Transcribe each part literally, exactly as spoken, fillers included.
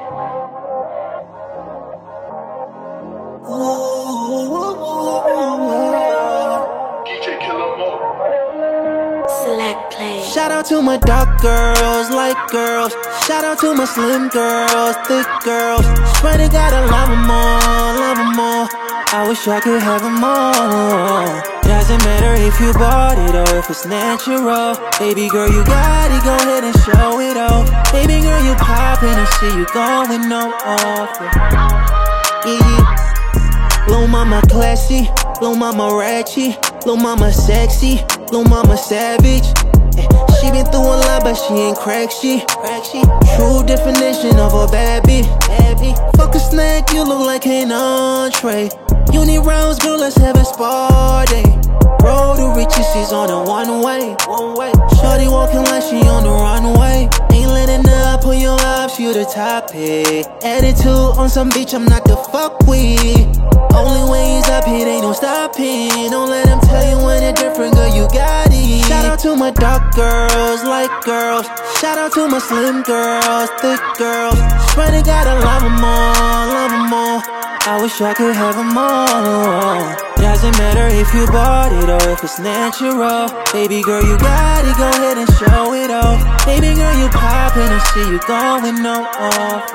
D J Killer Mo. Select play. Shout out to my dark girls, light girls. Shout out to my slim girls, thick girls. Swear to God, I love them all, love them all. I wish I could have them all. Doesn't matter if you bought it or if it's natural. Baby girl, you got it, go ahead and show it off. Baby girl, you poppin' and see you going no off. Yeah, yeah. Lil' mama classy, lil' mama ratchet, lil' mama sexy, lil' mama savage. Eh, She been through a lot, but she ain't crack shit. True definition of a bad bitch. Fuck a snack, you look like an entree. You need rounds, girl, let's have a spa day. Road to riches, she's on a one way. One way. Shorty walking like she on the runway. Ain't letting up, pull your life, you the top hit. Attitude on some bitch, I'm not the fuck with. Only way is up, it ain't no stopping. Don't let them tell you when it's different, girl, you got it. Shout out to my dark girls, light girls. Shout out to my slim girls, thick girls. Swear to God, I love them all, love them all. I wish I could have them all. Doesn't matter if you bought it or if it's natural. Baby girl, you got it, go ahead and show it off. Baby girl, you poppin' and see you going no off.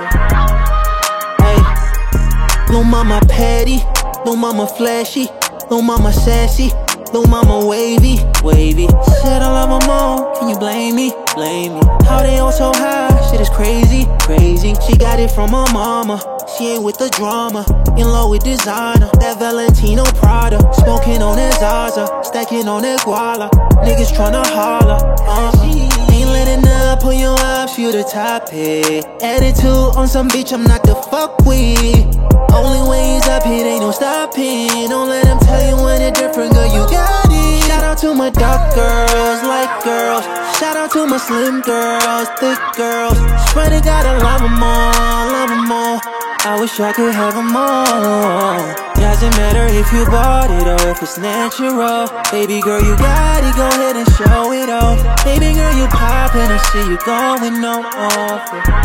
Hey, lil' mama petty, lil' mama flashy, lil' mama sassy, lil' mama wavy, wavy. Said I love them all, can you blame me, blame me? How they all so high, shit is crazy, crazy. She got it from her mama, she ain't with the drama. In love with designer, that Valentino Prada. Smoking on that Zaza, stacking on that Guala. Niggas tryna holler, uh-uh. Ain't letting up, pull your up, you the top hit. Attitude on some bitch, I'm not the fuck with. Only way is up, it ain't no stopping. Don't let them tell you when it's different, girl, you got it. Shout out to my dark girls, light girls. Shout out to my slim girls, thick girls. Swear to God, I love them all, love them all. I wish I could have them all. Doesn't matter if you bought it or if it's natural. Baby girl, you got it, go ahead and show it off. Baby girl, you poppin' and see you going no off.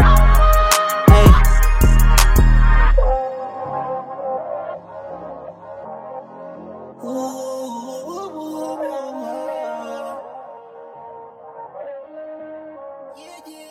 Hey. Ooh, yeah, yeah.